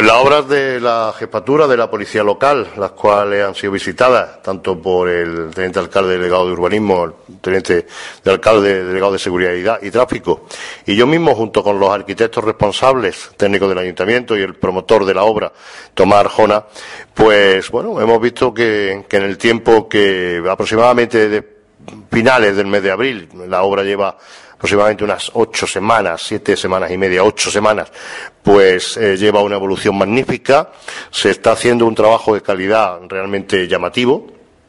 Pues las obras de la jefatura de la policía local, las cuales han sido visitadas tanto por el teniente alcalde delegado de urbanismo, el teniente de alcalde delegado de seguridad y tráfico, y yo mismo junto con los arquitectos responsables técnicos del ayuntamiento y el promotor de la obra, Tomás Arjona, pues bueno, hemos visto que en el tiempo que aproximadamente de finales del mes de abril, la obra lleva aproximadamente unas 8 semanas, 7 semanas y media, 8 semanas, pues lleva una evolución magnífica, se está haciendo un trabajo de calidad realmente llamativo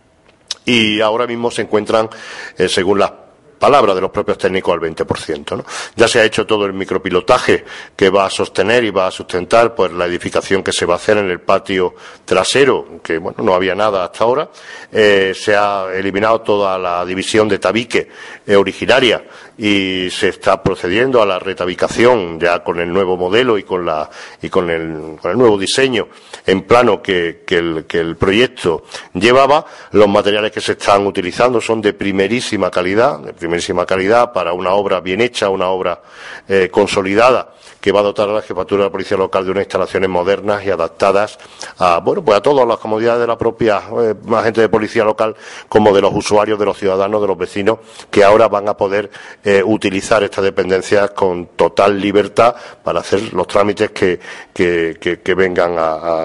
y ahora mismo se encuentran, según las palabras de los propios técnicos, al 20%, ¿no? Ya se ha hecho todo el micropilotaje que va a sostener y va a sustentar pues la edificación que se va a hacer en el patio trasero, que bueno, no había nada hasta ahora. Se ha eliminado toda la división de tabique originaria y se está procediendo a la retabicación ya con el nuevo modelo y con el nuevo diseño en plano que el proyecto llevaba. Los materiales que se están utilizando son de primerísima calidad para una obra bien hecha, una obra consolidada, que va a dotar a la jefatura de la policía local de unas instalaciones modernas y adaptadas a, bueno, pues a todas las comodidades de la propia agente de policía local, como de los usuarios, de los ciudadanos, de los vecinos, que ahora van a poder utilizar estas dependencias con total libertad para hacer los trámites que vengan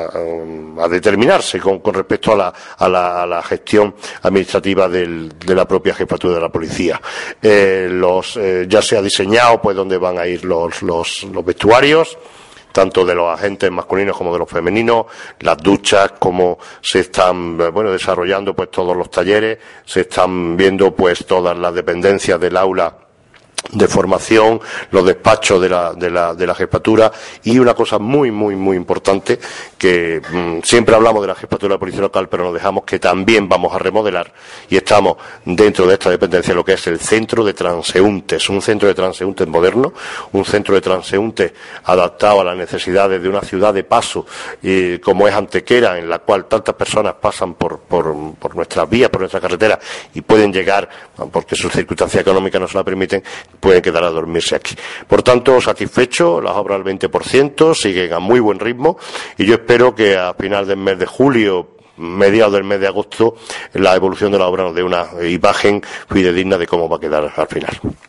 a determinarse con respecto a la gestión administrativa de la propia jefatura de la policía. Ya se ha diseñado pues dónde van a ir los vestuarios, tanto de los agentes masculinos como de los femeninos, las duchas, cómo se están desarrollando pues todos los talleres, se están viendo pues todas las dependencias del aula de formación, los despachos de la jefatura, y una cosa muy importante que siempre hablamos de la jefatura de la policía local, pero nos dejamos que también vamos a remodelar, y estamos dentro de esta dependencia lo que es el centro de transeúntes, un centro de transeúntes moderno, un centro de transeúntes adaptado a las necesidades de una ciudad de paso como es Antequera, en la cual tantas personas pasan por nuestras vías, por nuestra carretera, y pueden llegar, porque sus circunstancias económicas no se la permiten, pueden quedar a dormirse aquí. Por tanto, satisfecho, las obras al 20%, siguen a muy buen ritmo, y yo espero que a final del mes de julio, mediados del mes de agosto, la evolución de la obra nos dé una imagen fidedigna de cómo va a quedar al final.